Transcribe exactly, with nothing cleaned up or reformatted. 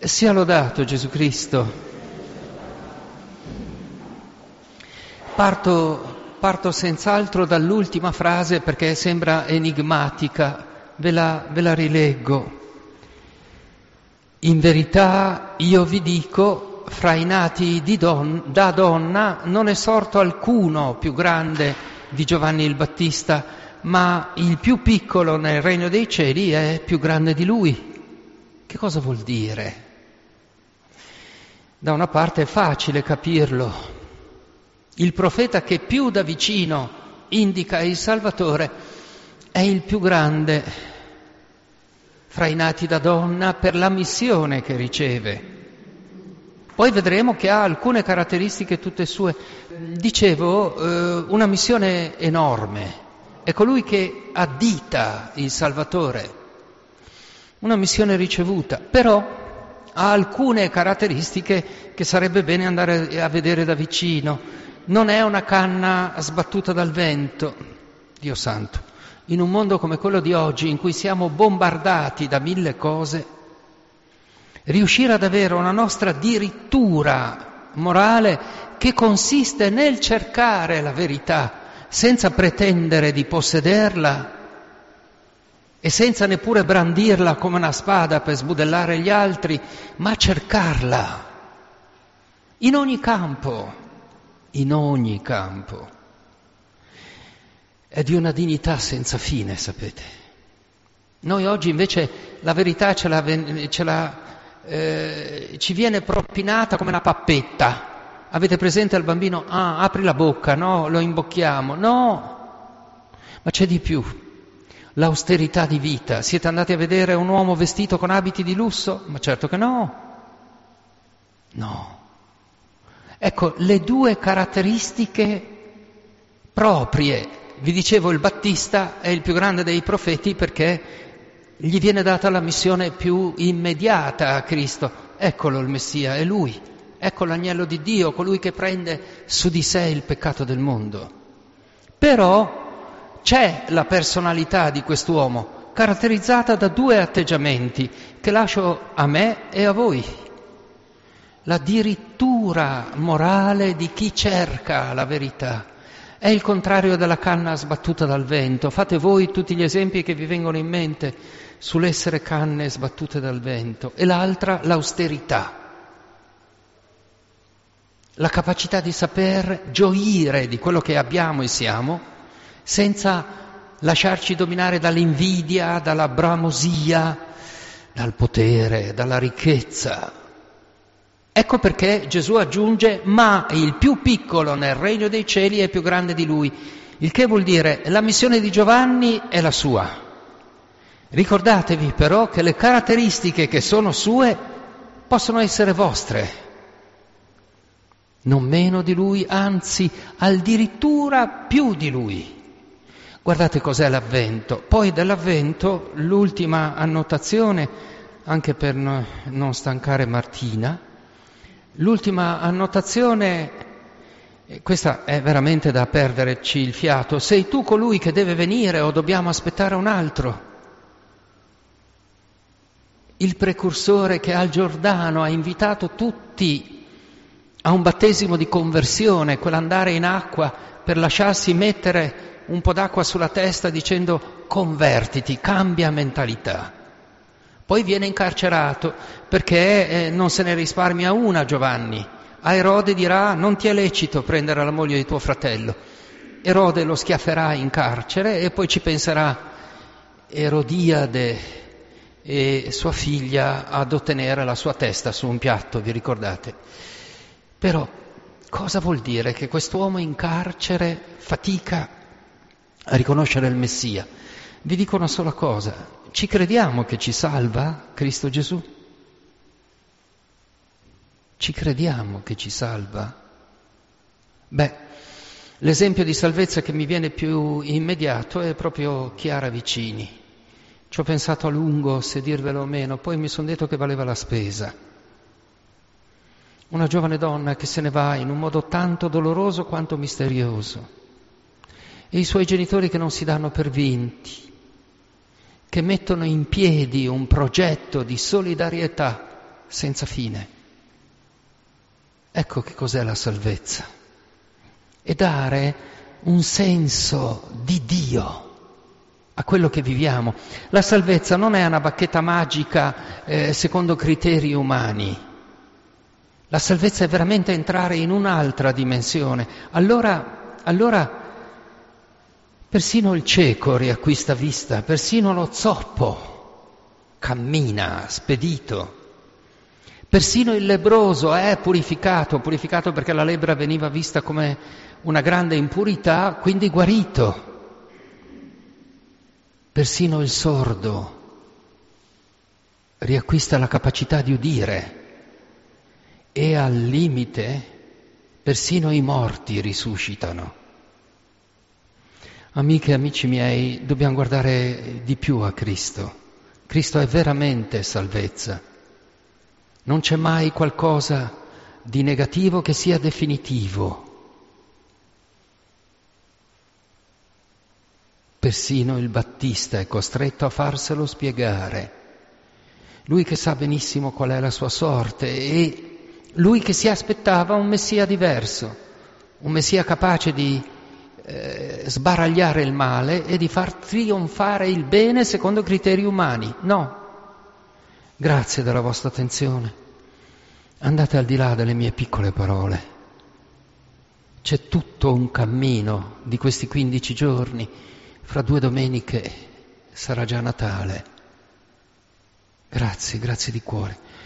Sia lodato Gesù Cristo. Parto, parto senz'altro dall'ultima frase perché sembra enigmatica, ve la, ve la rileggo. In verità io vi dico, fra i nati di don, da donna non è sorto alcuno più grande di Giovanni il Battista, ma il più piccolo nel regno dei cieli è più grande di lui. Che cosa vuol dire? Da una parte è facile capirlo. Il profeta che più da vicino indica il Salvatore è il più grande fra i nati da donna per la missione che riceve. Poi vedremo che ha alcune caratteristiche tutte sue. Dicevo, eh, una missione enorme. È colui che addita il Salvatore. Una missione ricevuta, però ha alcune caratteristiche che sarebbe bene andare a vedere da vicino. Non è una canna sbattuta dal vento, Dio santo. In un mondo come quello di oggi, in cui siamo bombardati da mille cose, riuscire ad avere una nostra dirittura morale che consiste nel cercare la verità senza pretendere di possederla e senza neppure brandirla come una spada per sbudellare gli altri, ma cercarla in ogni campo, in ogni campo. È di una dignità senza fine, sapete. Noi oggi invece la verità ce la, ce la, eh, ci viene propinata come una pappetta. Avete presente al bambino? Ah, apri la bocca, no, lo imbocchiamo. No, ma c'è di più. L'austerità di vita. Siete andati a vedere un uomo vestito con abiti di lusso? Ma certo che no. No. Ecco, le due caratteristiche proprie. Vi dicevo, il Battista è il più grande dei profeti perché gli viene data la missione più immediata a Cristo. Eccolo il Messia, è Lui. Ecco l'agnello di Dio, colui che prende su di sé il peccato del mondo. Però c'è la personalità di quest'uomo, caratterizzata da due atteggiamenti che lascio a me e a voi. La dirittura morale di chi cerca la verità. È il contrario della canna sbattuta dal vento. Fate voi tutti gli esempi che vi vengono in mente sull'essere canne sbattute dal vento. E l'altra, l'austerità. La capacità di saper gioire di quello che abbiamo e siamo, senza lasciarci dominare dall'invidia, dalla bramosia, dal potere, dalla ricchezza. Ecco perché Gesù aggiunge, ma il più piccolo nel regno dei cieli è più grande di lui. Il che vuol dire, la missione di Giovanni è la sua. Ricordatevi però che le caratteristiche che sono sue possono essere vostre. Non meno di lui, anzi, addirittura più di lui. Guardate cos'è l'Avvento. Poi dell'Avvento l'ultima annotazione, anche per non stancare Martina, l'ultima annotazione, questa è veramente da perderci il fiato. Sei tu colui che deve venire o dobbiamo aspettare un altro? Il precursore che al Giordano ha invitato tutti a un battesimo di conversione, quell'andare in acqua per lasciarsi mettere un po' d'acqua sulla testa dicendo convertiti, cambia mentalità. Poi viene incarcerato perché eh, non se ne risparmia una Giovanni. A Erode dirà non ti è lecito prendere la moglie di tuo fratello. Erode lo schiafferà in carcere e poi ci penserà Erodiade e sua figlia ad ottenere la sua testa su un piatto, vi ricordate? Però cosa vuol dire che quest'uomo in carcere fatica a riconoscere il Messia? Vi dico una sola cosa, ci crediamo che ci salva Cristo Gesù? Ci crediamo che ci salva? Beh, l'esempio di salvezza che mi viene più immediato è proprio Chiara Vicini. Ci ho pensato a lungo se dirvelo o meno, poi mi sono detto che valeva la spesa. Una giovane donna che se ne va in un modo tanto doloroso quanto misterioso. E i suoi genitori che non si danno per vinti, che mettono in piedi un progetto di solidarietà senza fine. Ecco che cos'è la salvezza. E dare un senso di Dio a quello che viviamo. La salvezza non è una bacchetta magica eh, secondo criteri umani. La salvezza è veramente entrare in un'altra dimensione. Allora, allora persino il cieco riacquista vista, persino lo zoppo cammina spedito. Persino il lebbroso è purificato, purificato perché la lebbra veniva vista come una grande impurità, quindi guarito. Persino il sordo riacquista la capacità di udire e al limite persino i morti risuscitano. Amiche e amici miei, dobbiamo guardare di più a Cristo. Cristo è veramente salvezza. Non c'è mai qualcosa di negativo che sia definitivo. Persino il Battista è costretto a farselo spiegare. Lui che sa benissimo qual è la sua sorte e lui che si aspettava un Messia diverso, un Messia capace di eh, sbaragliare il male e di far trionfare il bene secondo criteri umani. No. Grazie della vostra attenzione. Andate al di là delle mie piccole parole. C'è tutto un cammino di questi quindici giorni. Fra due domeniche sarà già Natale. Grazie, grazie di cuore.